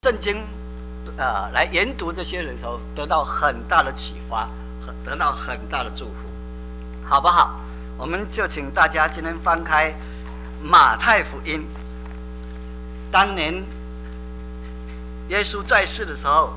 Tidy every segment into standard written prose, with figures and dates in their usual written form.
圣经来研读这些人的时候，得到很大的启发，得到很大的祝福，好不好？我们就请大家今天翻开马太福音，当年耶稣在世的时候，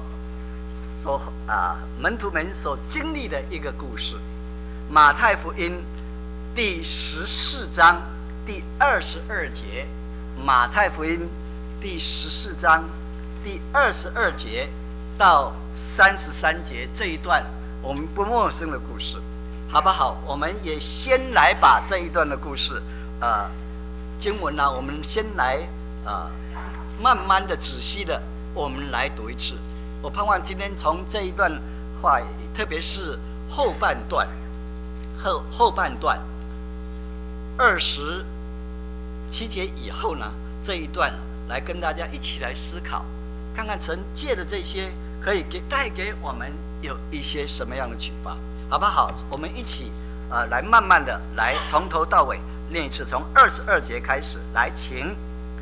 门徒们所经历的一个故事。马太福音第14章第22节，马太福音第14章第22节到33节这一段我们不陌生的故事，好不好？我们也先来把这一段的故事经文呢，我们先来慢慢的仔细的我们来读一次。我盼望今天从这一段话，特别是后半段27节以后呢，这一段来跟大家一起来思考，看看神借的这些可以带给我们有一些什么样的启发，好不好？我们一起来慢慢的来从头到尾念一次，从22节开始，来，请。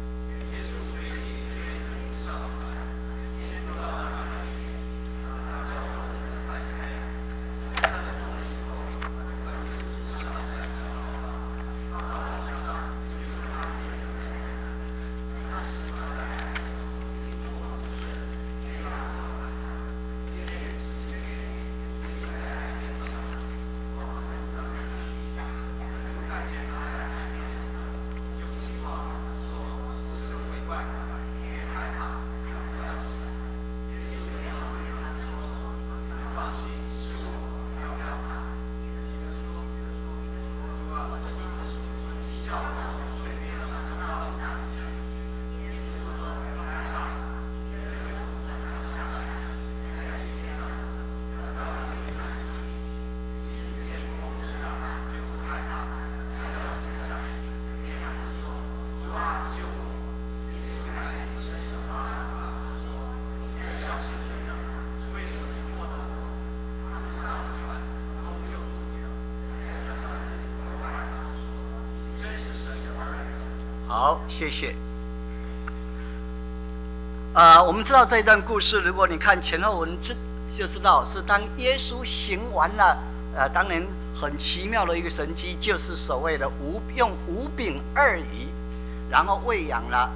好，谢谢。我们知道这一段故事，如果你看前后文就知道是当耶稣行完了当年很奇妙的一个神迹，就是所谓的用5饼2鱼，然后喂养了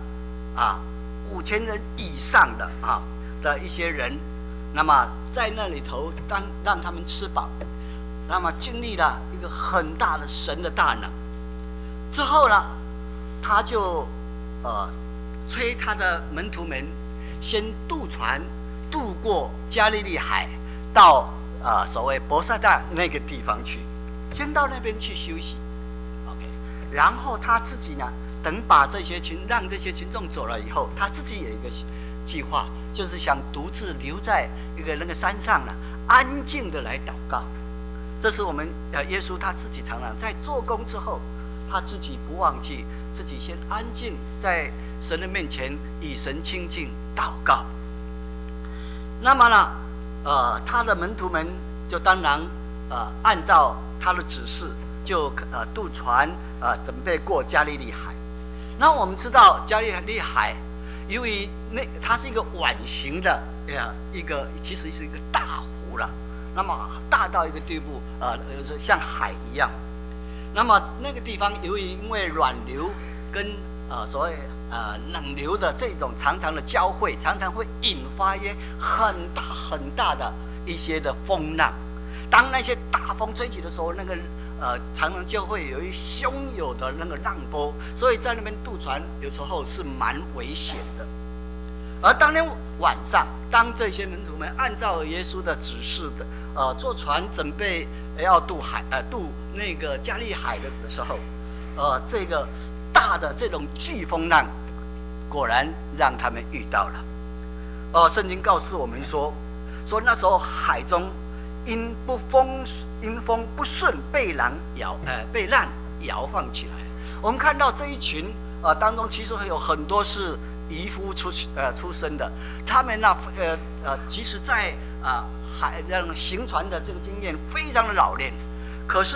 5000人以上的一些人，那么在那里头让他们吃饱，那么经历了一个很大的神的大能之后呢，他就催他的门徒们先渡船渡过加利利海，到所谓伯萨大那个地方去，先到那边去休息 ，OK。然后他自己呢，等把让这些群众走了以后，他自己有一个计划，就是想独自留在那个山上呢，安静的来祷告。这是我们耶稣他自己常常在做工之后，他自己不忘记自己先安静在神的面前与神亲近祷告。那么呢，他的门徒们就当然按照他的指示，就渡船准备过加利利海。那我们知道加利利海，因为它是一个碗形的其实是一个大湖了，那么大到一个地步像海一样。那么那个地方因为软流跟所谓冷流的这种常常的交汇，常常会引发一些很大很大的一些的风浪。当那些大风吹起的时候，常常就会有一汹涌的那个浪波，所以在那边渡船有时候是蛮危险的。而当天晚上，当这些门徒们按照耶稣的指示的坐船准备要渡那个加利海的时候，这个大的这种飓风浪果然让他们遇到了。圣经告诉我们说那时候海中因风不顺，被浪摇放起来。我们看到这一群当中，其实有很多是渔夫出身的，他们呢其实在行船的这个经验非常的老练，可是呢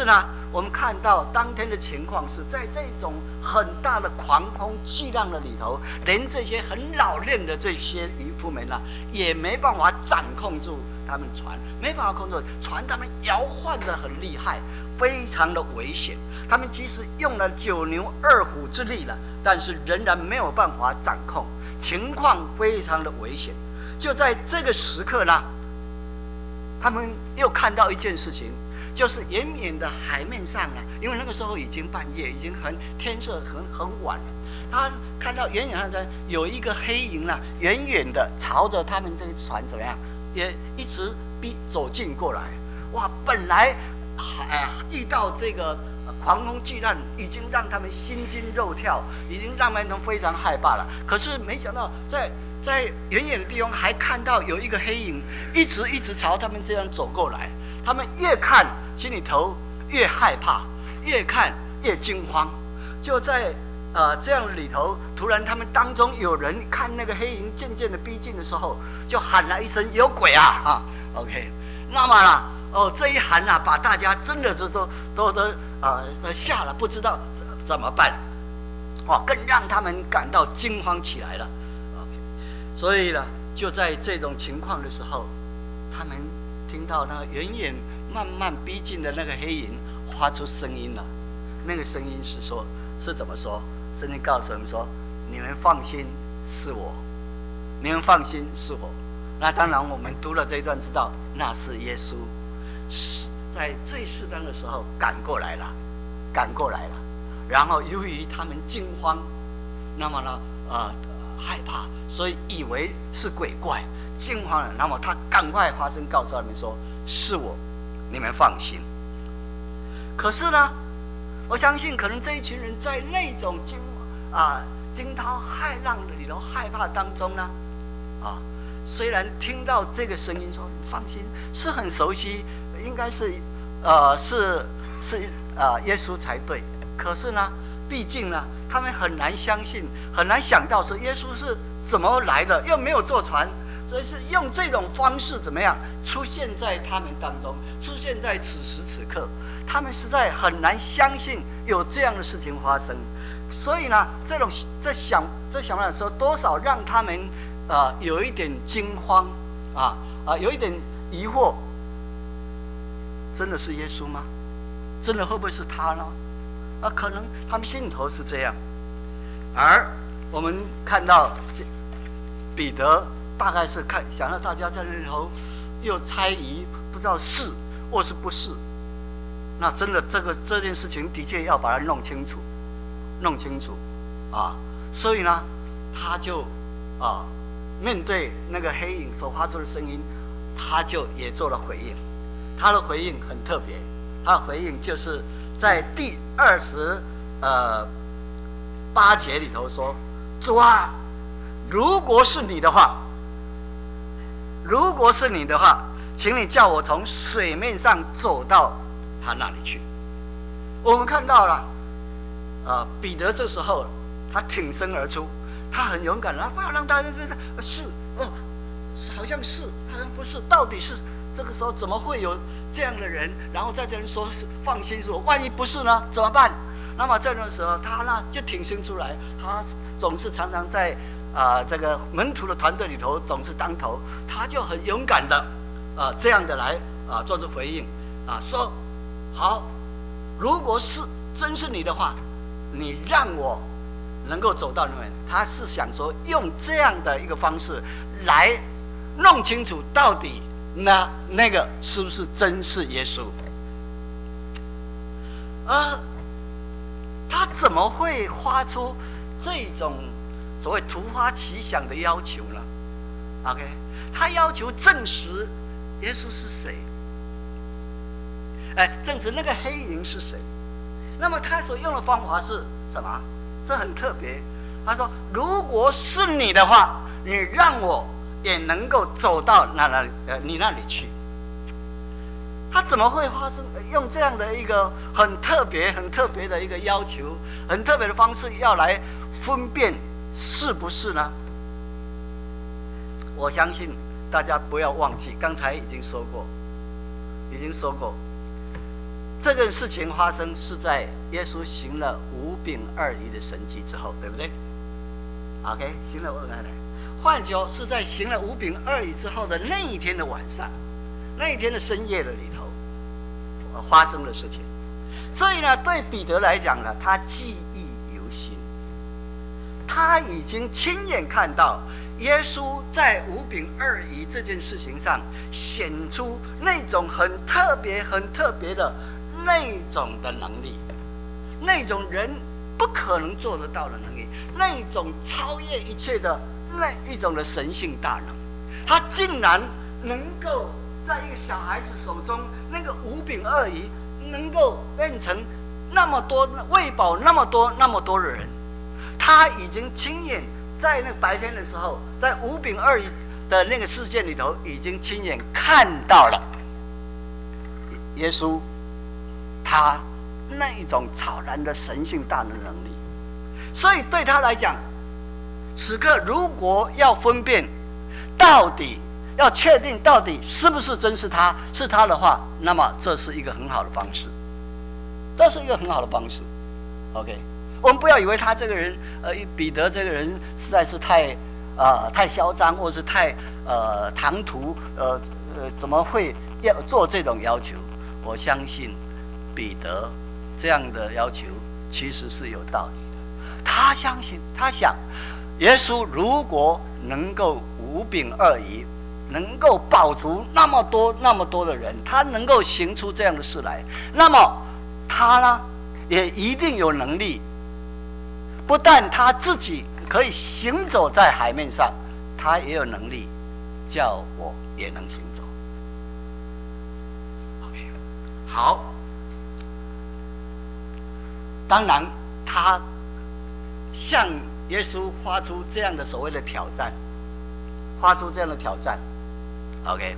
我们看到当天的情况是在这种很大的狂风巨浪的里头，连这些很老练的这些渔夫们啊，也没办法掌控住他们船，没办法控制船，他们摇晃得很厉害，非常的危险。他们即使用了9牛2虎之力了，但是仍然没有办法掌控，情况非常的危险。就在这个时刻呢，他们又看到一件事情，就是远远的海面上啊，因为那个时候已经半夜，已经天色很晚了。他看到远远上有一个黑影啊，远远的朝着他们这个船怎么样，也一直走近过来。哇，本来遇到这个狂风巨浪，已经让他们心惊肉跳，已经让他们非常害怕了。可是没想到在远远的地方还看到有一个黑影，一直朝他们这样走过来。他们越看心里头越害怕，越看越惊慌。就在这样里头，突然他们当中有人看那个黑影渐渐的逼近的时候，就喊了一声：“有鬼啊！”OK， 那么呢，这一喊啊，把大家真的都吓了，不知道怎么办，更让他们感到惊慌起来了。所以呢，就在这种情况的时候，他们听到那远远慢慢逼近的那个黑影发出声音了。那个声音是怎么说？圣经告诉我们说：“你们放心，是我。你们放心，是我。”那当然，我们读了这一段，知道那是耶稣，在最适当的时候赶过来了。然后由于他们惊慌，那么呢，害怕，所以以为是鬼怪，惊慌了。那么他赶快发声告诉他们说：“是我，你们放心。”可是呢，我相信可能这一群人在那种惊涛骇浪的里头害怕当中呢，虽然听到这个声音说“你放心”，是很熟悉，应该是耶稣才对。可是呢，毕竟呢，他们很难相信，很难想到说耶稣是怎么来的，又没有坐船，所以是用这种方式怎么样出现在他们当中，出现在此时此刻，他们实在很难相信有这样的事情发生。所以呢，在想办法的时候，多少让他们有一点惊慌有一点疑惑，真的是耶稣吗？真的会不会是他呢？可能他们心里头是这样。而我们看到彼得大概是想让大家在那里头又猜疑，不知道是或是不是。那真的这件事情的确要把它弄清楚所以呢，他就面对那个黑影所发出的声音，他就也做了回应。他的回应很特别，他的回应就是在第28节里头说：“主啊，如果是你的话，请你叫我从水面上走到他那里去。”我们看到了彼得这时候他挺身而出，他很勇敢，他不要让大家觉得好像是，好像不是，到底是这个时候怎么会有这样的人？然后在这人说是放心，说万一不是呢，怎么办？那么在那时候，他呢就挺身出来，他总是常常在这个门徒的团队里头总是当头，他就很勇敢的这样的来做出回应说好，如果是真是你的话，你让我能够走到那边。他是想说用这样的一个方式来弄清楚到底那个是不是真是耶稣。他怎么会发出这种所谓突发奇想的要求呢 ？OK， 他要求证实耶稣是谁，证实那个黑影是谁。那么他所用的方法是什么？这很特别。他说：“如果是你的话，你让我也能够走到你那里去。”他怎么会发生用这样的一个很特别的一个要求，很特别的方式要来分辨是不是呢？我相信大家不要忘记，刚才已经说过， 这件事情发生是在耶稣行了5饼2鱼的神迹之后，对不对 ？OK， 行了换句是在行了5饼2鱼之后的那一天的晚上，那一天的深夜的里头发生的事情。所以呢，对彼得来讲呢，他记忆犹新，他已经亲眼看到耶稣在5饼2鱼这件事情上显出那种很特别的那种的能力，那种人不可能做得到的能力，那种超越一切的那一种的神性大能，他竟然能够在一个小孩子手中，那个5饼2鱼能够变成那么多，喂饱那么多的人。他已经亲眼在那白天的时候，在5饼2鱼的那个事件里头，已经亲眼看到了耶稣他那一种超然的神性大能能力。所以对他来讲，此刻如果要分辨到底要确定到底是不是真是他的话，那么这是一个很好的方式，这是一个很好的方式。 OK， 我们不要以为他这个人彼得这个人实在是太嚣张，或是太唐突，怎么会要做这种要求？我相信彼得这样的要求其实是有道理的。他相信，他想，耶稣如果能够5饼2鱼，能够饱足那么多的人，他能够行出这样的事来，那么他呢，也一定有能力，不但他自己可以行走在海面上，他也有能力叫我也能行走。OK， 好。当然，他向耶稣发出这样的所谓的挑战，OK，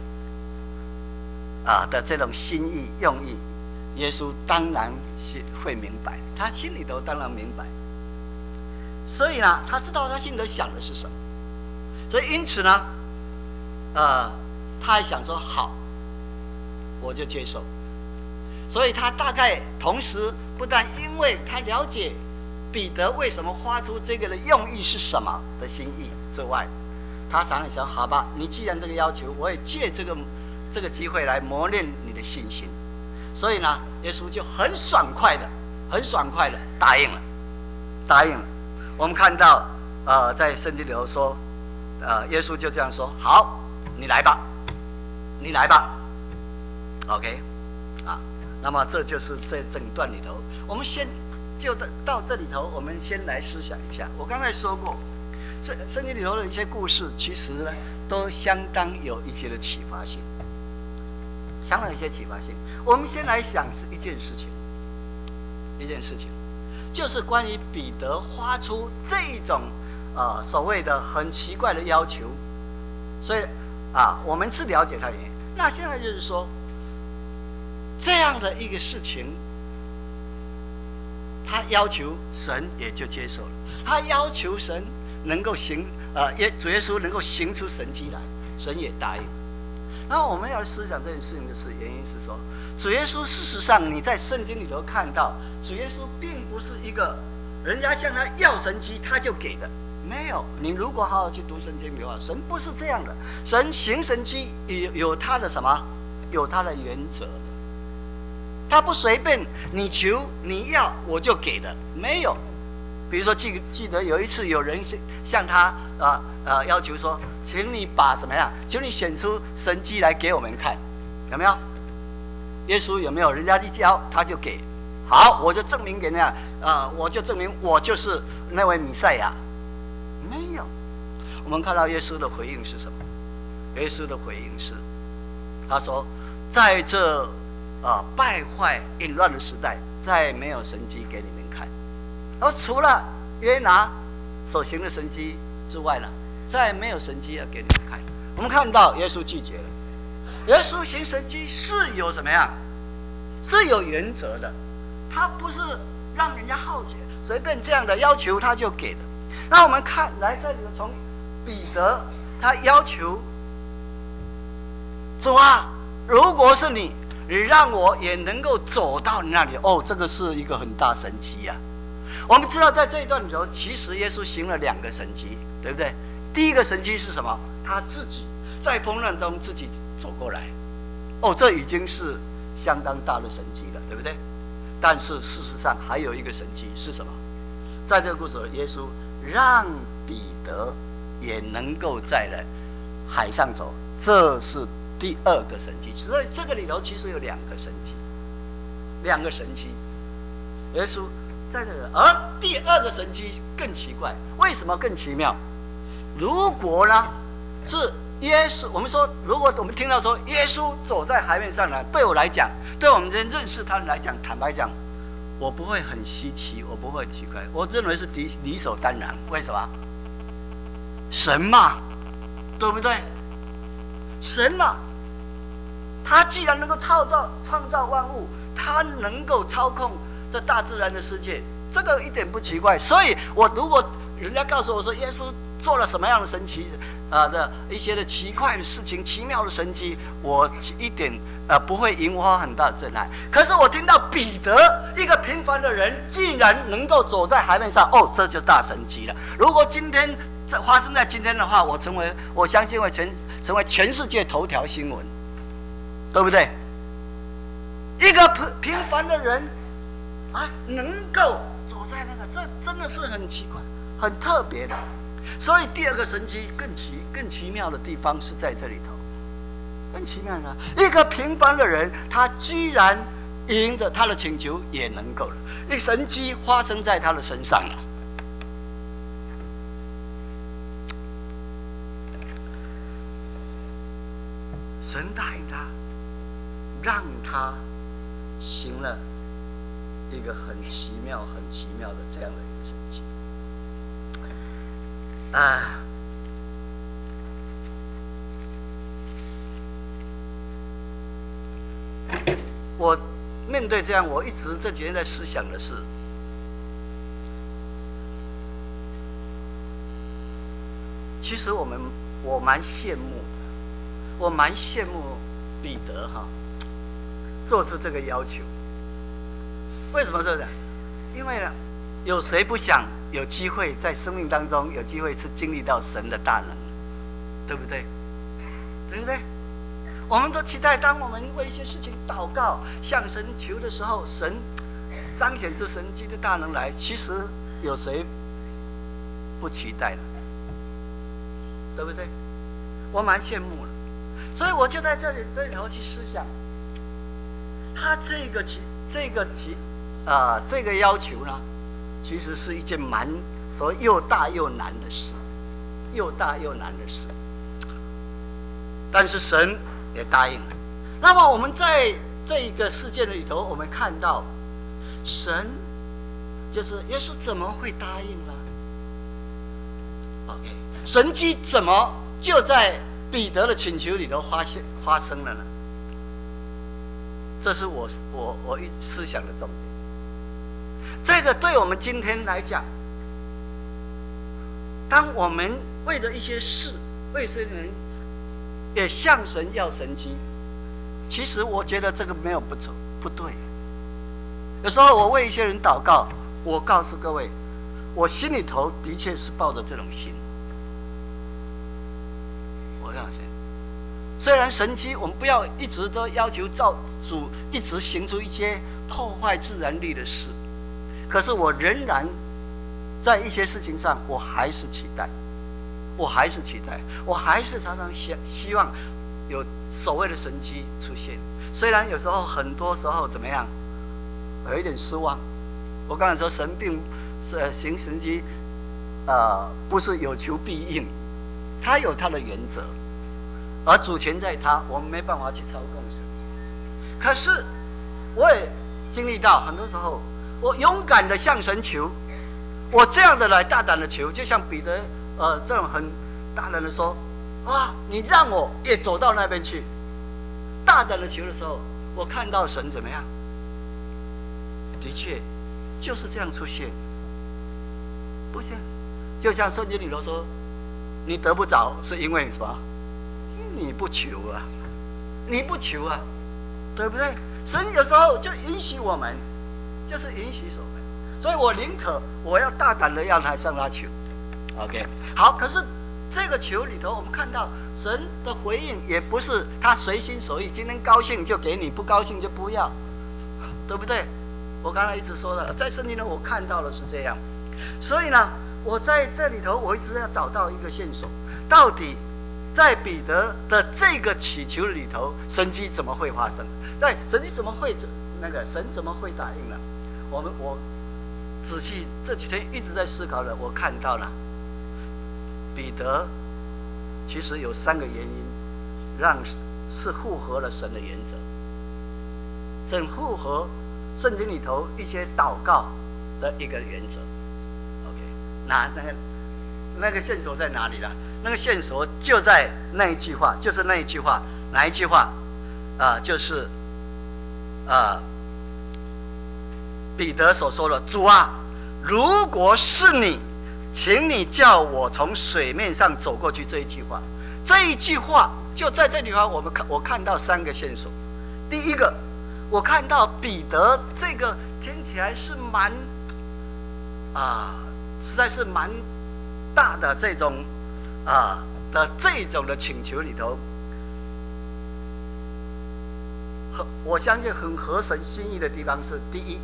的这种心意用意，耶稣当然会明白，他心里头当然明白。所以呢，他知道他心里头想的是什么，所以因此呢，他还想说好，我就接受。所以他大概同时不但因为他了解彼得为什么发出这个的用意是什么的心意之外，他常常想，好吧，你既然这个要求，我也借这个机会来磨练你的信心。所以呢，耶稣就很爽快的答应了。我们看到在圣经里头说，耶稣就这样说：好，你来吧 ，OK， 那么这就是这整段里头，我们先就到这里头，我们先来思想一下。我刚才说过，这圣经里头的一些故事，其实呢都相当有一些的启发性，我们先来想是一件事情，就是关于彼得发出这一种所谓的很奇怪的要求，所以我们是了解他的原因。那现在就是说，这样的一个事情，他要求神也就接受了，他要求神能够主耶稣能够行出神迹来，神也答应。然后我们要思想这件事情的原因是说，主耶稣事实上你在圣经里头看到，主耶稣并不是一个人家向他要神迹他就给的，没有。你如果好好去读圣经的话，神不是这样的，神行神迹有他的什么？有他的原则的，他不随便你求你要我就给的，没有。比如说记得有一次有人向他要求说，请你把什么呀？请你显出神迹来给我们看，有没有？耶稣有没有？人家去教他就给，好，我就证明给人家，我就证明我就是那位弥赛亚，没有。我们看到耶稣的回应是什么？耶稣的回应是，他说，在这败坏淫乱的时代，再没有神迹给你们看。而除了约拿所行的神迹之外呢，再没有神迹要给你们看。我们看到耶稣拒绝了。耶稣行神迹是有什么样？是有原则的，他不是让人家好奇，随便这样的要求他就给的。那我们看来这里从彼得他要求主啊，如果是你你让我也能够走到你那里。哦，这个是一个很大神迹啊！我们知道在这一段里头，其实耶稣行了2个神迹，对不对？第一个神迹是什么？他自己在风浪中自己走过来。哦，这已经是相当大的神迹了，对不对？但是事实上还有一个神迹是什么？在这个故事里，耶稣让彼得也能够在海上走，这是第2个神迹。所以这个里头其实有2个神迹，2个神迹。耶稣在这里，而第2个神迹更奇怪，为什么更奇妙？如果呢是耶稣，我们说，如果我们听到说耶稣走在海面上呢，对我来讲，对我们这些认识他人来讲，坦白讲，我不会很稀奇，我不会很奇怪，我认为是理所当然。为什么？神嘛，对不对？神嘛，他既然能够创造万物，他能够操控这大自然的世界，这个一点不奇怪。所以如果人家告诉我说耶稣做了什么样的神奇的一些的奇怪的事情、奇妙的神迹，我一点不会引发很大的震撼。可是我听到彼得一个平凡的人竟然能够走在海面上，哦，这就大神迹了。如果今天发生在今天的话，我相信会成为全世界头条新闻，对不对？一个平凡的人能够走在那个，这真的是很奇怪、很特别的。所以第2个神迹更奇妙的地方是在这里头，更奇妙的，一个平凡的人，他居然迎着他的请求也能够了，一神迹发生在他的身上了。神答应他，让他行了一个很奇妙的这样的一个神迹。我面对这样，我一直这几天在思想的是，其实我蛮羡慕的，我蛮羡慕彼得做出这个要求。为什么这样？因为呢，有谁不想有机会在生命当中有机会去经历到神的大能，对不对？对不对？我们都期待，当我们为一些事情祷告、向神求的时候，神彰显出神迹的大能来。其实有谁不期待呢？对不对？我蛮羡慕的，所以我就在这里头去思想，他这个要求呢，其实是一件所谓又大又难的事，但是神也答应了。那么我们在这一个事件里头，我们看到神就是耶稣怎么会答应呢 ？OK， 神迹怎么就在彼得的请求里头发生了呢？这是我思想的重点。这个对我们今天来讲，当我们为了一些事、为些人也向神要神迹，其实我觉得这个没有不对。有时候我为一些人祷告，我告诉各位，我心里头的确是抱着这种心。我相信，虽然神迹我们不要一直都要求主一直行出一些破坏自然力的事，可是我仍然在一些事情上，我还是期待，我还是常常希望有所谓的神迹出现。虽然有时候很多时候怎么样，有一点失望。我刚才说神并行神迹，不是有求必应，他有他的原则，而主权在他，我们没办法去操控神。可是我也经历到很多时候，我勇敢的向神求，我这样的来大胆的求，就像彼得这种很大胆的说你让我也走到那边去。大胆的求的时候，我看到神怎么样？的确就是这样出现，不是？就像圣经里头说，你得不着是因为什么？你不求啊， 对不对？神有时候就允许我们，就是允许我们，所以我宁可我要大胆的让他向他求。OK， 好，可是这个求里头，我们看到神的回应也不是他随心所欲，今天高兴就给你，不高兴就不要，对不对？我刚才一直说的，在圣经中我看到的是这样，所以呢，我在这里头我一直要找到一个线索，到底在彼得的这个祈求里头，神迹怎么会发生？在神迹怎么会神怎么会答应呢？我仔细这几天一直在思考了，我看到了彼得其实有3个原因，是符合了神的原则，神符合圣经里头一些祷告的一个原则。OK， 那个线索在哪里呢？那个线索就在那一句话，就是那一句话，哪一句话？就是彼得所说的：“主啊，如果是你，请你叫我从水面上走过去。”这一句话，就在这里话，我看到3个线索。第一个，我看到彼得这个听起来是实在是蛮大的这种的请求里头，我相信很合神心意的地方是：第一，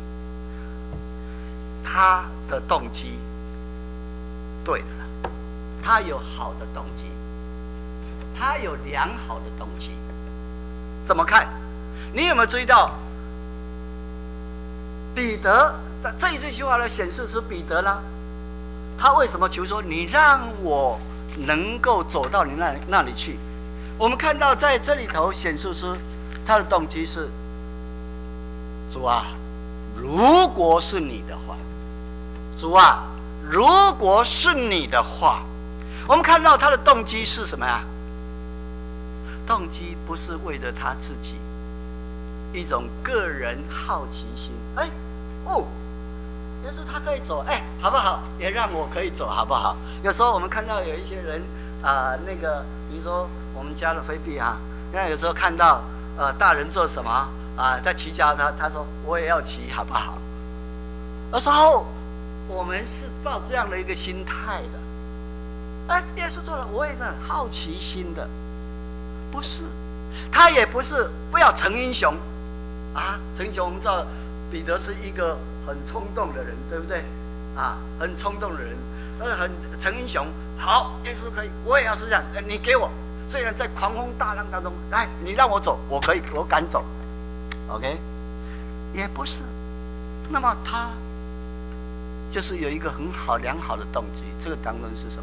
他的动机对了，他有好的动机，他有良好的动机。怎么看？你有没有注意到彼得这一句话呢？显示出彼得呢，他为什么求说你让我能够走到你那里去？我们看到在这里头显示出他的动机是：主啊，如果是你的话，主啊，如果是你的话。我们看到他的动机是什么呀？动机不是为了他自己，一种个人好奇心。要是他可以走，好不好？也让我可以走，好不好？有时候我们看到有一些人比如说我们家的菲比那有时候看到大人做什么在骑脚踏，他说我也要骑，好不好？有时候我们是抱这样的一个心态的。耶稣做了，我也这样好奇心的，不是，他也不是不要成英雄成英雄，我们知道彼得是一个很冲动的人，对不对？很冲动的人，很成英雄。好，耶稣可以，我也要是这样。你给我，虽然在狂风大浪当中，来，你让我走，我可以，我敢走。OK， 也不是。那么他就是有一个很好良好的动机，这个当中是什么？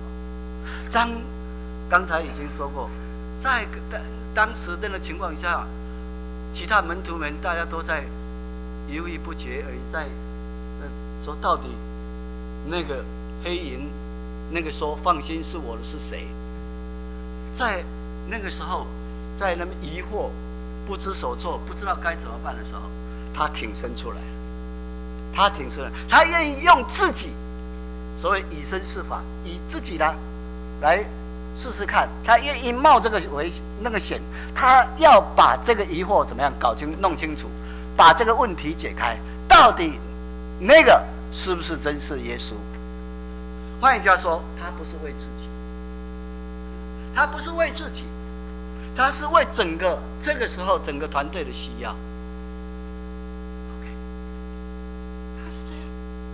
刚才已经说过，在当时那个情况下，其他门徒们大家都在犹豫不决，而在说到底那个黑营那个说放心是我的是谁？在那个时候，在那么疑惑、不知所措、不知道该怎么办的时候，他挺身出来了。他愿意用自己所谓以身试法，以自己来试试看，他愿意冒这个险，他要把这个疑惑怎么样弄清楚，把这个问题解开，到底那个是不是真是耶稣？换句话说，他不是为自己，他是为这个时候整个团队的需要。OK， 他是这样。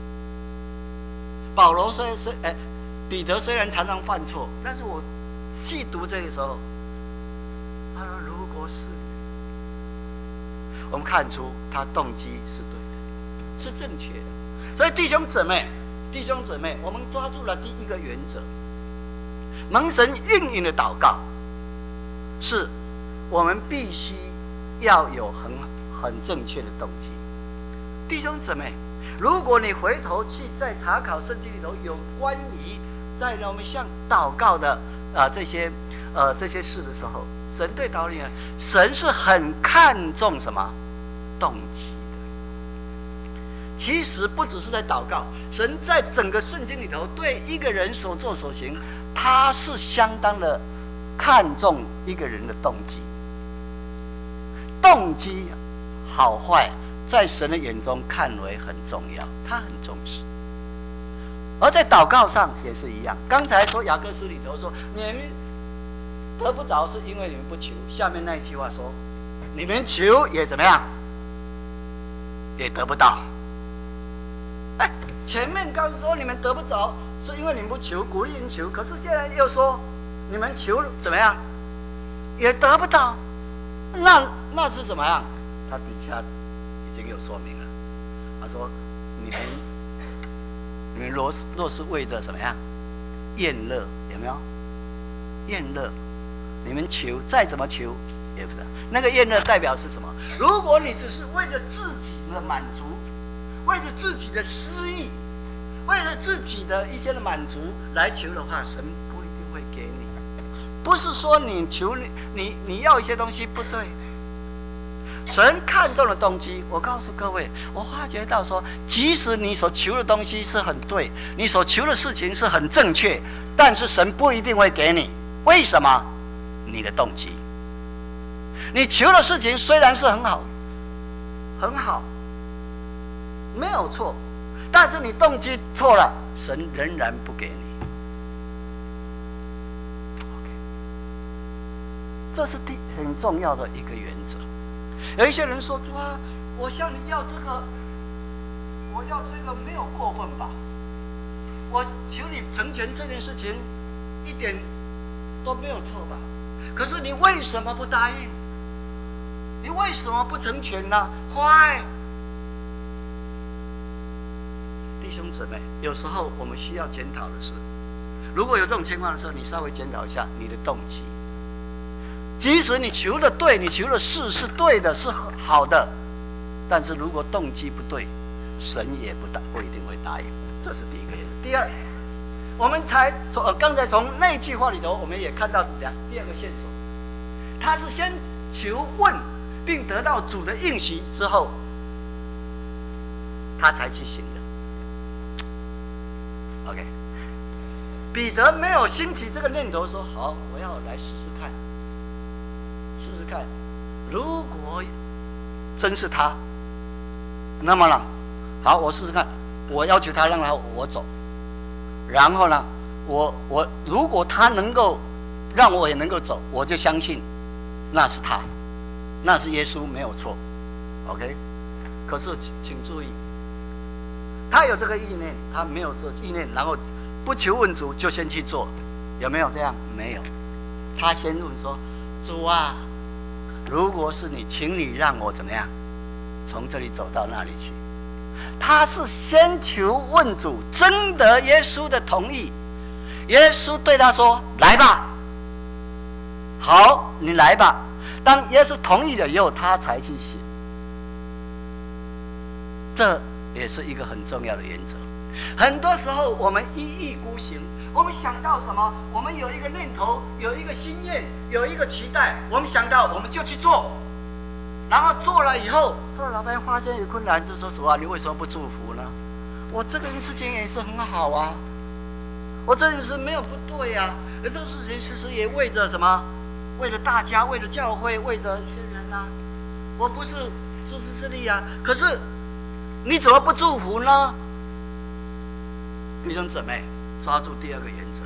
彼得虽然常常犯错，但是我细读这个时候，他说：“如果是你，我们看出他动机是对的，是正确的。”所以弟兄姊妹，我们抓住了第一个原则：蒙神应允的祷告，是我们必须要有很正确的动机。弟兄姊妹，如果你回头去再查考圣经里头有关于在我们向祷告的这些事的时候，神对祷告，神是很看重什么动机的。其实不只是在祷告，神在整个圣经里头对一个人所作所行，他是相当的看重一个人的动机。动机好坏，在神的眼中看为很重要，他很重视。而在祷告上也是一样。刚才说雅各书里头说，你们得不着是因为你们不求。下面那一句话说，你们求也怎么样，也得不到。哎，前面刚说你们得不着是因为你们不求，鼓励人求，可是现在又说你们求怎么样，也得不到。那是怎么样？他底下已经有说明了。他说你们若是为着什么样厌乐，有没有厌乐？你们求再怎么求也不得。那个厌乐代表是什么？如果你只是为了自己的满足，为着自己的私意，为了自己的一些的满足来求的话，神不一定会给你。不是说你求你要一些东西不对。神看重的动机，我告诉各位，我发觉到说，即使你所求的东西是很对，你所求的事情是很正确，但是神不一定会给你。为什么？你的动机。你求的事情虽然是很好，很好，没有错，但是你动机错了，神仍然不给你。这是很重要的一个原则。有一些人说，主啊，我向你要这个，我要这个没有过分吧？我求你成全这件事情，一点都没有错吧？可是你为什么不答应？你为什么不成全呢？坏！弟兄姊妹，有时候我们需要检讨的是，如果有这种情况的时候，你稍微检讨一下你的动机。即使你求的对，你求的事是对的，是好的，但是如果动机不对，神也不一定会答应。这是第一个原则。第二，我们刚才从那句话里头，我们也看到第二个线索，他是先求问，并得到主的应许之后，他才去行的。OK， 彼得没有兴起这个念头，说好，我要来试试看。试试看，如果真是他，那么呢，好，我试试看，我要求他让我走，然后呢，我如果他能够让我也能够走，我就相信那是他，那是耶稣，没有错 ，OK。可是请注意，他有这个意念，他没有这意念，然后不求问主就先去做，有没有这样？没有，他先问说：“主啊。”如果是你，请你让我怎么样，从这里走到那里去？他是先求问主，征得耶稣的同意。耶稣对他说：“来吧，好，你来吧。”当耶稣同意了以后，他才去行。这也是一个很重要的原则。很多时候我们一意孤行。我们想到什么？我们有一个念头，有一个心愿，有一个期待，我们想到我们就去做，然后做了以后，做了老半天发现有困难，就说主啊，你为什么不祝福呢？我这个事情也是很好啊，我这件事没有不对啊，而这个事情其实也为着什么？为了大家，为了教会，为着一些人啊，我不是自私自利啊。可是你怎么不祝福呢？弟兄姊妹，抓住第二个原则。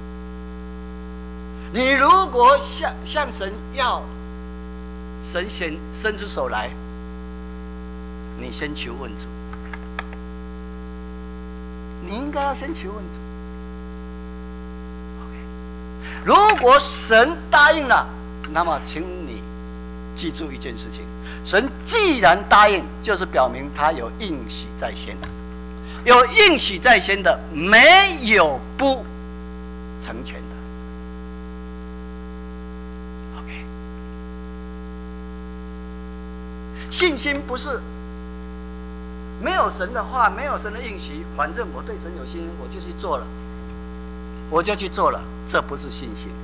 你如果向神要，神先伸出手来，你先求问主。你应该要先求问主。OK， 如果神答应了，那么请你记住一件事情：神既然答应，就是表明他有应许在先的。有应许在先的，没有不成全的。OK， 信心不是没有神的话，没有神的应许，反正我对神有信心，我就去做了，我就去做了，这不是信心。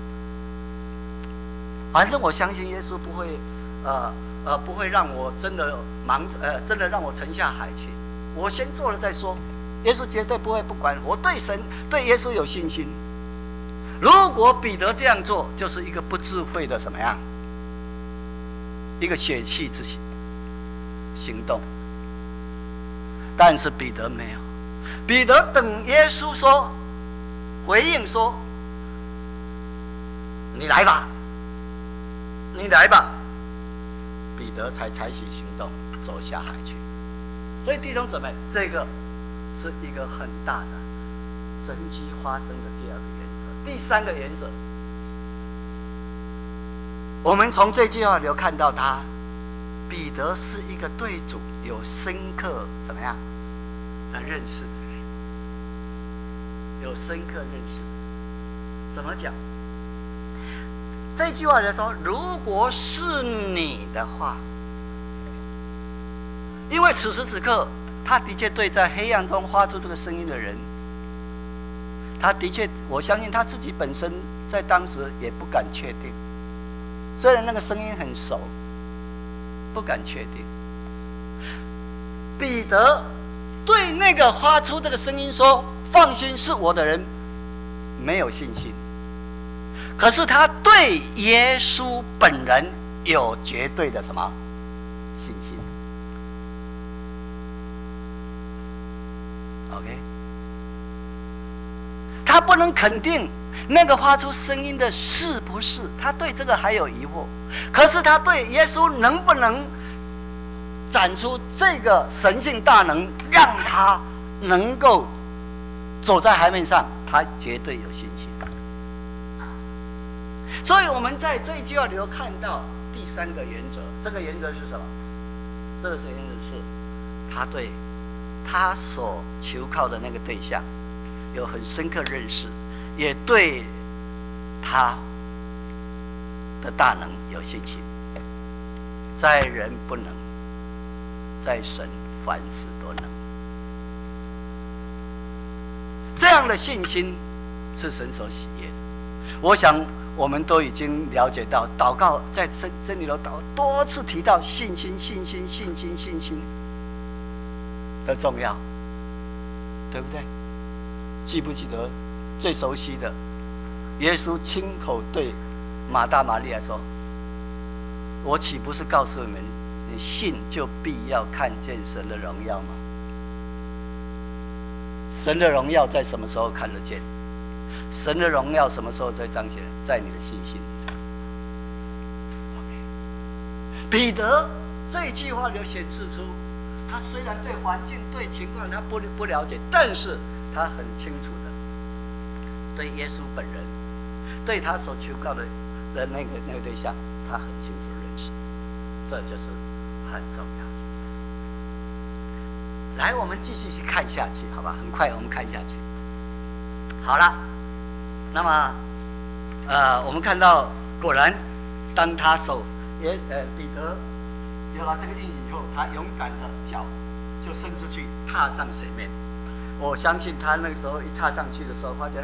反正我相信耶稣不会，不会让我真的真的让我沉下海去。我先做了再说，耶稣绝对不会不管我。对神、对耶稣有信心。如果彼得这样做，就是一个不智慧的什么样？一个血气之行动。但是彼得没有，彼得等耶稣说，回应说：“你来吧，你来吧。”彼得才采取行动，走下海去。所以弟兄姊妹，这个是一个很大的神迹发生的第二个原则。第三个原则，我们从这句话里看到彼得是一个对主有深刻怎么样的认识的人，有深刻认识。怎么讲？这句话来说，如果是你的话，因为此时此刻，他的确对在黑暗中发出这个声音的人，他的确，我相信他自己本身在当时也不敢确定，虽然那个声音很熟，不敢确定。彼得对那个发出这个声音说“放心，是我的人”没有信心，可是他对耶稣本人有绝对的什么信心 ？OK， 他不能肯定那个发出声音的是不是，他对这个还有疑惑。可是他对耶稣能不能展出这个神性大能，让他能够走在海面上，他绝对有信心。所以我们在这一句话里头看到第三个原则，这个原则是什么？这个原则是他对他所求靠的那个对象有很深刻认识，也对他的大能有信心。在人不能，在神凡事都能。这样的信心是神所喜悦的。我想我们都已经了解到，祷告在真理里头多次提到信心的重要，对不对？记不记得最熟悉的，耶稣亲口对马大马利亚说：“我岂不是告诉你们，你信就必要看见神的荣耀吗？”神的荣耀在什么时候看得见？神的荣耀什么时候在彰显？在你的信心里。彼得这一句话就显示出，他虽然对环境、对情况他不了解，但是他很清楚的对耶稣本人，对他所求告的那个对象，他很清楚认识，这就是很重要。来，我们继续去看下去，好吧？很快我们看下去。好了，那么我们看到果然，当他彼得有了这个应许以后，他勇敢的脚就伸出去踏上水面。我相信他那个时候一踏上去的时候，发觉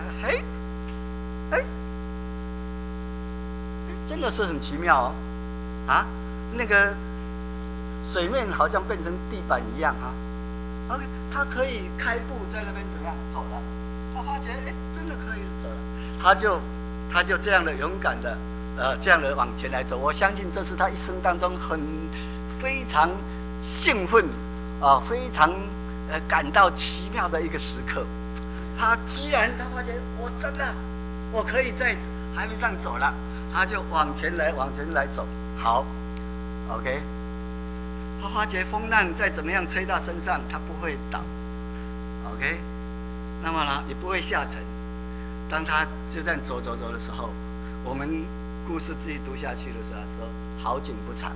真的是很奇妙哦，那个水面好像变成地板一样啊。OK， 他可以开步在那边怎么样走了？他发觉真的可以走了，他就这样的勇敢的这样的往前来走。我相信这是他一生当中非常兴奋非常感到奇妙的一个时刻。既然他发觉我可以在海面上走了，他就往前来走。好 ，OK。他发觉风浪再怎么样吹到身上，他不会倒 ，OK， 那么呢也不会下沉。当他就这样走的时候，我们故事继续读下去的时候说，好景不长，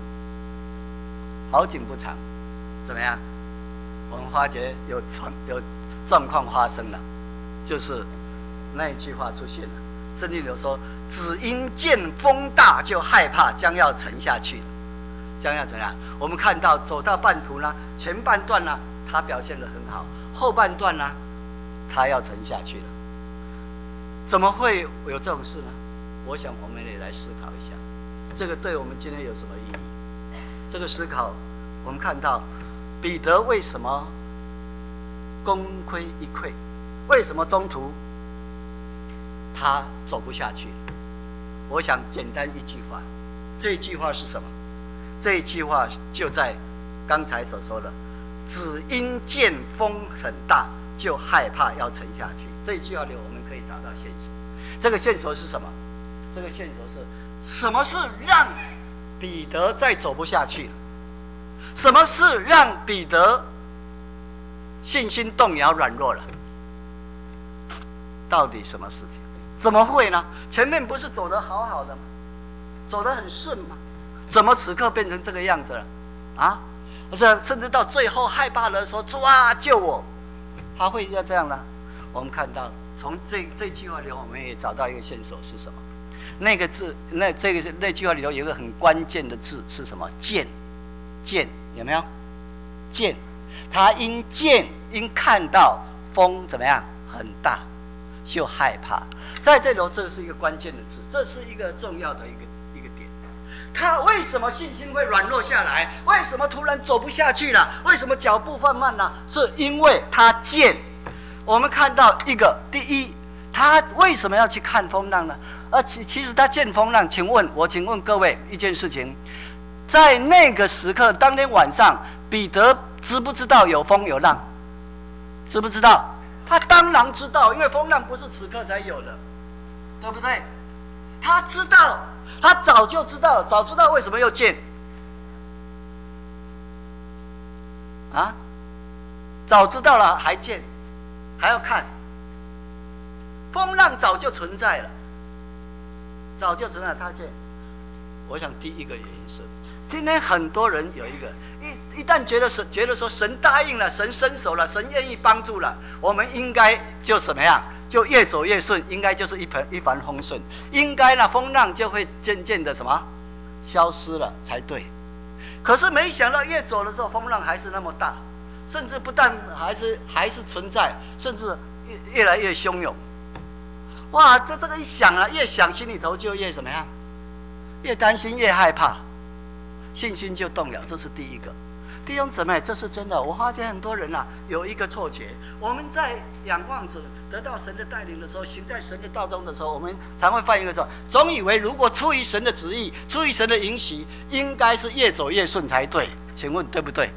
怎么样？我们发觉有状况发生了，就是那一句话出现了。圣经里说，只因见风大就害怕，将要沉下去了。将要怎样？我们看到走到半途呢，前半段呢，他表现得很好，后半段呢，他要沉下去了。怎么会有这种事呢？我想我们也来思考一下，这个对我们今天有什么意义？这个思考，我们看到彼得为什么功亏一篑？为什么中途他走不下去？我想简单一句话，这一句话是什么？这一句话就在刚才所说的，只因见风很大，就害怕要沉下去。这一句话里我们可以找到线索。这个线索是什么？这个线索是什么事让彼得再走不下去了？什么事让彼得信心动摇软弱了？到底什么事情？怎么会呢？前面不是走得好好的吗？走得很顺吗？怎么此刻变成这个样子了？啊！甚至到最后害怕的说：“主啊，救我！”他会要这样呢？我们看到从这句话里，我们也找到一个线索是什么？那个字，那句话里头有一个很关键的字是什么？见，见有没有？见，他因看到风怎么样很大，就害怕。在这里头，这是一个关键的字，这是一个重要的一个点。他为什么信心会软弱下来？为什么突然走不下去了？为什么脚步放慢了？是因为他见。我们看到一个，第一，他为什么要去看风浪呢？其实他见风浪，请问各位一件事情，在那个时刻，当天晚上，彼得知不知道有风有浪？知不知道？他当然知道，因为风浪不是此刻才有的，对不对？他知道，他早就知道了，早知道为什么又见？啊？早知道了还见，还要看？风浪早就存在了，早就存在了，他见。我想第一个原因是，今天很多人有一个一旦觉得说神答应了，神伸手了，神愿意帮助了，我们应该就怎么样？就越走越顺，应该就是一帆风顺，应该呢风浪就会渐渐的什么消失了才对。可是没想到越走的时候，风浪还是那么大，甚至不但还是存在，甚至越来越汹涌。哇，这个一想啊，越想心里头就越怎么样？越担心越害怕，信心就动摇，这是第一个。弟兄姊妹，这是真的。我发现很多人啊，有一个错觉，我们在仰望着得到神的带领的时候，行在神的道中的时候，我们常会犯一个错，总以为如果出于神的旨意，出于神的允许，应该是越走越顺才对。请问对不对？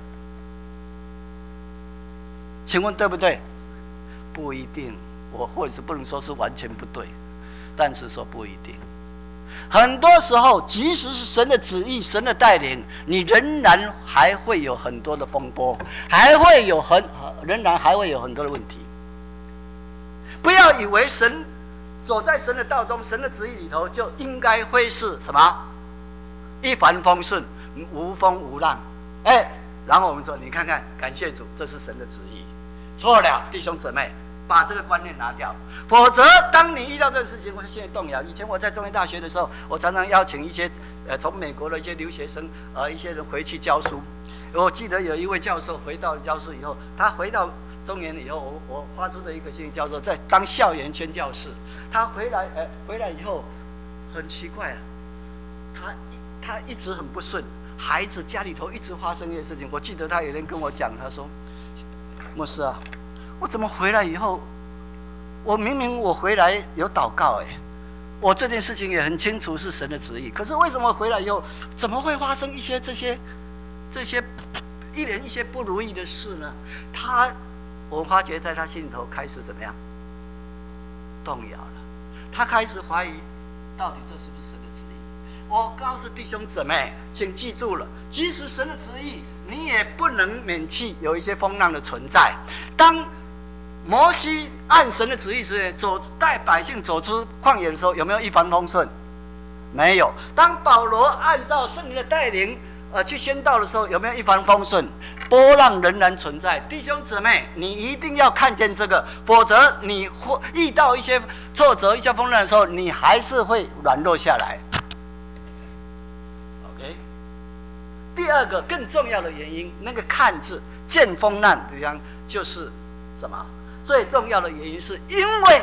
请问对不对？不一定，我或者是不能说是完全不对，但是说不一定。很多时候，即使是神的旨意、神的带领，你仍然还会有很多的风波，仍然还会有很多的问题。不要以为神走在神的道中、神的旨意里头，就应该会是什么一帆风顺、无风无浪。然后我们说，你看看，感谢主，这是神的旨意。错了，弟兄姊妹。把这个观念拿掉，否则当你遇到这个事情，会现在动摇。以前我在中原大学的时候，我常常邀请一些从美国的一些留学生一些人回去教书。我记得有一位教授回到教书以后，他回到中原以后，我发出的一个信息叫做在当校园宣教士。他回来以后，很奇怪了，他一直很不顺，孩子家里头一直发生一些事情。我记得他有一天跟我讲，他说：“牧师啊。”我怎么回来以后，我明明我回来有祷告我这件事情也很清楚是神的旨意，可是为什么回来以后怎么会发生一些这些一连一些不如意的事呢？我发觉在他心里头开始怎么样动摇了，他开始怀疑到底这是不是神的旨意。我告诉弟兄姊妹，请记住了，即使神的旨意，你也不能免去有一些风浪的存在。当摩西按神的旨意时，带百姓走出旷野的时候，有没有一帆风顺？没有。当保罗按照圣灵的带领去宣道的时候，有没有一帆风顺？波浪仍然存在。弟兄姊妹，你一定要看见这个，否则你会遇到一些挫折、一些风浪的时候，你还是会软弱下来。OK。第二个更重要的原因，那个看字见风浪的地方就是什么？最重要的原因是因为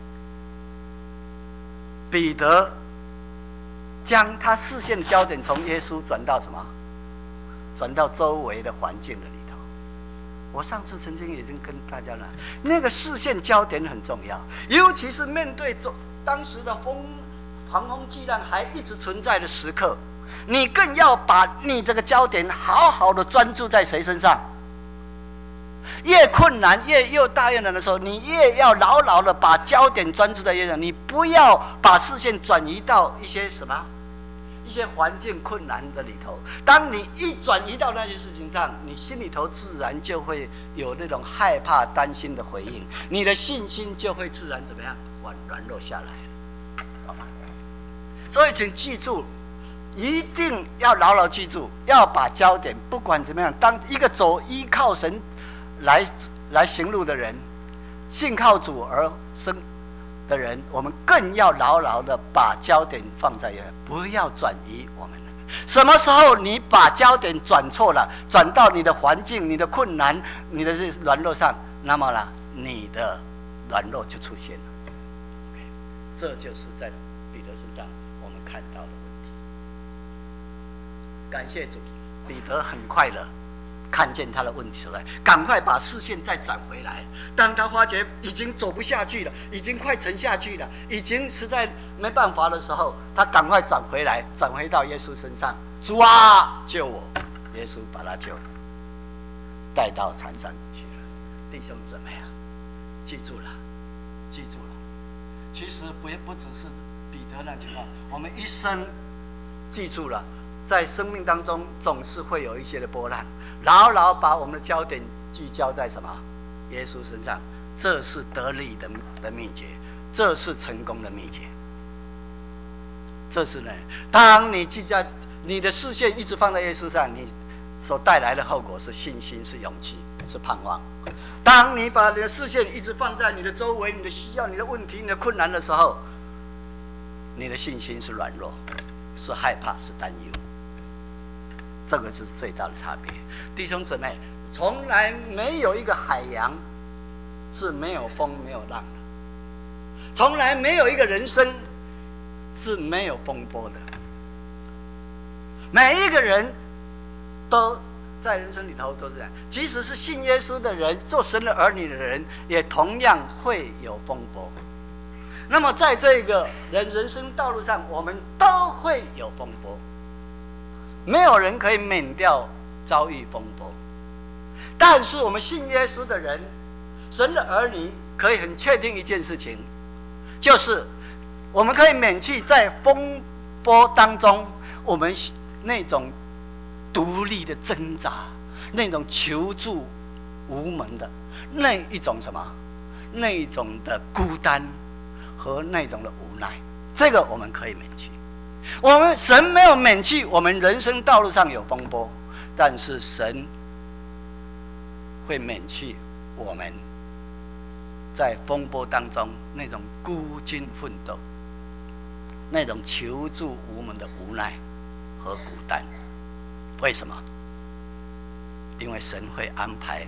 彼得将他视线的焦点从耶稣转到什么？转到周围的环境的里头。我上次曾经已经跟大家了，那个视线焦点很重要，尤其是面对当时的狂风巨浪还一直存在的时刻你更要把你这个焦点好好的专注在谁身上？越困难、越大越难的时候，你越要牢牢的把焦点专注在耶稣上，你不要把视线转移到一些什么、一些环境困难的里头。当你一转移到那些事情上，你心里头自然就会有那种害怕、担心的回应，你的信心就会自然怎么样软弱下来，好吗？所以请记住，一定要牢牢记住，要把焦点不管怎么样，当一个依靠神来行路的人，信靠主而生的人，我们更要牢牢的把焦点放在耶稣，不要转移我们。什么时候你把焦点转错了，转到你的环境、你的困难、你的软弱上，那么呢，你的软弱就出现了。这就是在彼得身上我们看到的问题。感谢主，彼得很快乐。看见他的问题出来，赶快把视线再转回来。当他发觉已经走不下去了，已经快沉下去了，已经实在没办法的时候，他赶快转回来，转回到耶稣身上。主啊，救我！耶稣把他救了，带到船上去了。弟兄姊妹啊，记住了，记住了。其实不只是彼得那情况，我们一生记住了，在生命当中总是会有一些的波澜。牢牢把我们的焦点聚焦在什么？耶稣身上，这是得力的秘诀，这是成功的秘诀。这是呢，当你你的视线一直放在耶稣上，你所带来的后果是信心，是勇气，是盼望。当你把你的视线一直放在你的周围、你的需要、你的问题、你的困难的时候，你的信心是软弱，是害怕，是担忧。这个就是最大的差别。弟兄姊妹，从来没有一个海洋是没有风没有浪的，从来没有一个人生是没有风波的。每一个人都在人生里头都是这样，即使是信耶稣的人、做神的儿女的人，也同样会有风波。那么在这个人生道路上，我们都会有风波。没有人可以免掉遭遇风波，但是我们信耶稣的人，神的儿女可以很确定一件事情，就是我们可以免去在风波当中我们那种独立的挣扎，那种求助无门的那一种什么，那一种的孤单和那种的无奈，这个我们可以免去。我们神没有免去我们人生道路上有风波，但是神会免去我们在风波当中那种孤军奋斗，那种求助无门的无奈和孤单。为什么？因为神会安排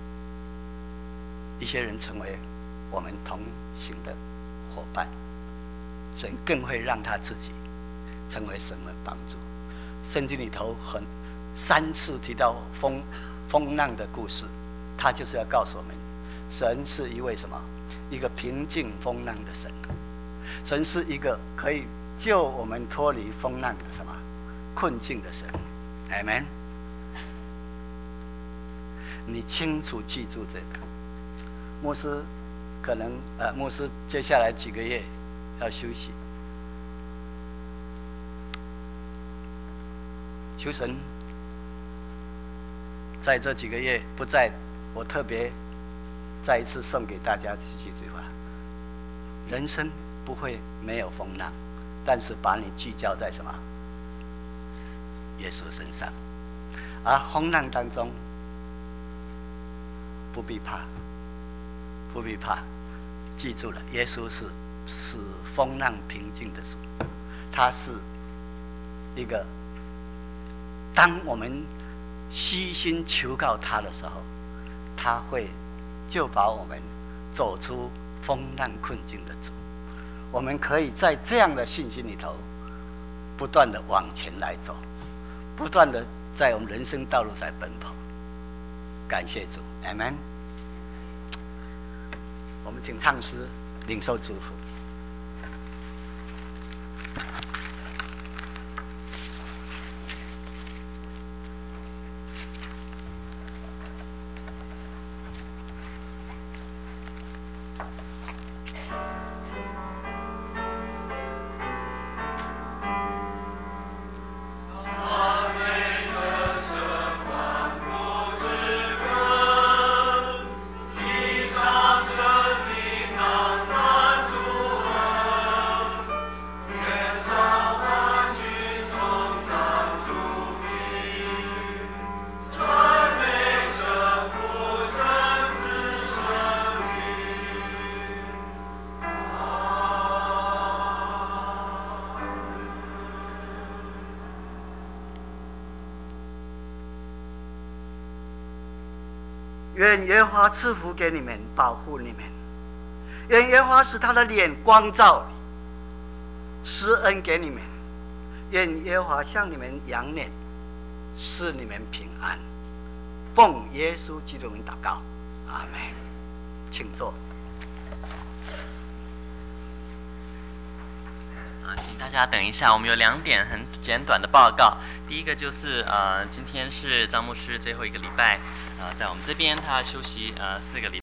一些人成为我们同行的伙伴，神更会让他自己成为神的帮助。圣经里头3次提到风浪的故事，他就是要告诉我们，神是一位什么？一个平静风浪的神。神是一个可以救我们脱离风浪的什么困境的神。Amen。你清楚记住这个。牧师可能牧师接下来几个月要休息。求神在这几个月不在，我特别再一次送给大家这句话：人生不会没有风浪，但是把你聚焦在什么？耶稣身上。而风浪当中不必怕，不必怕，记住了，耶稣是使风浪平静的主，他是一个。当我们虚心求告他的时候，他会就把我们走出风浪困境的主。我们可以在这样的信心里头不断的往前来走，不断的在我们人生道路上奔跑。感谢主， Amen。 我们请唱诗领受祝福。 愿耶和华赐福给你们，保护你们。愿耶和华使他的脸光照你，施恩给你们。愿耶和华向你们扬脸，使你们平安。奉耶稣基督名祷告，阿们。请坐。 请大家等一下，我们有2点很简短的报告。第一个就是今天是张牧师最后一个礼拜，在我们这边他休息4个礼拜。